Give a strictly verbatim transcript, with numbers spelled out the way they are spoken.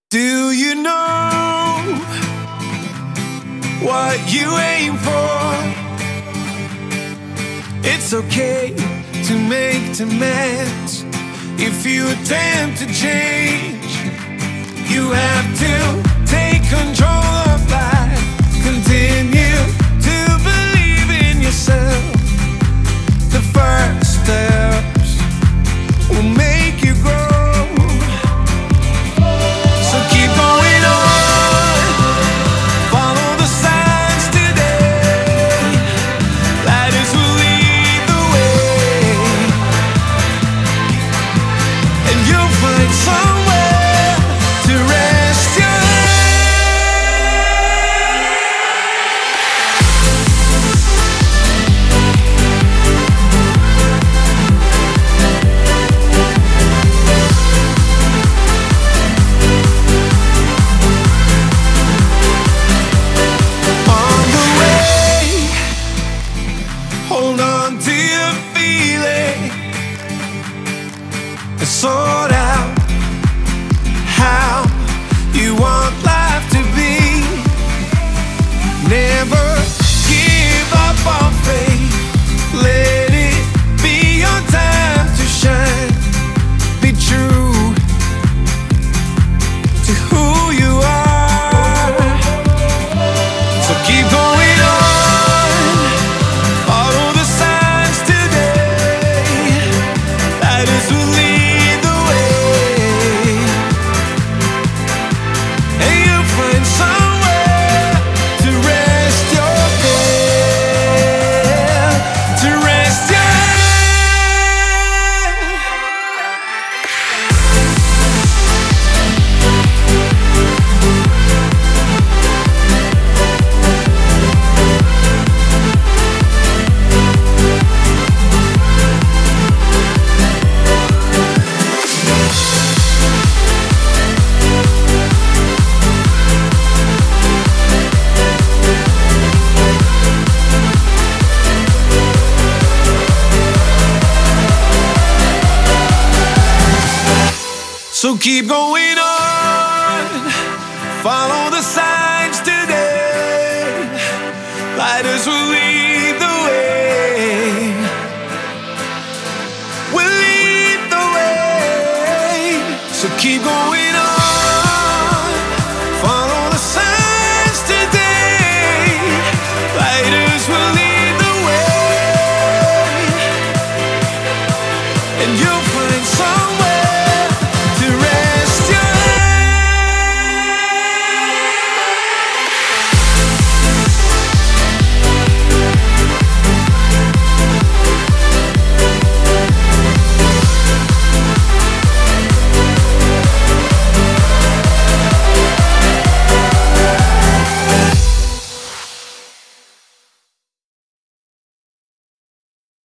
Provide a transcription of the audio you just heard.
Do you know what you aim for? It's okay to make demands. If you attempt to change, you have to take control of life. Continue to believe in yourself. The first steps will make you grow. So keep going on. Follow the signs today. Lighters will lead the way, and you'll find somewhere to rest your on the way. Hold on to your feeling and sort out how you want life to be. Never give up on faith. Let it be your time to shine. Be true to who you are. So keep going on. Follow the signs today. Lighters will lead the way, and you'll find somewhere to rest your head, to rest your So keep going on. Follow the signs today. Lighters will lead the way. Will lead the way. So keep going on.